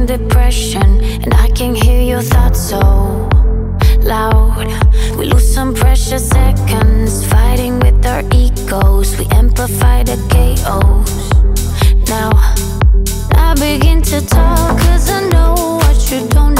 in depression, and I can hear your thoughts so loud. We lose some precious seconds fighting with our egos. We amplify the chaos. Now I begin to talk, 'cause I know what you don't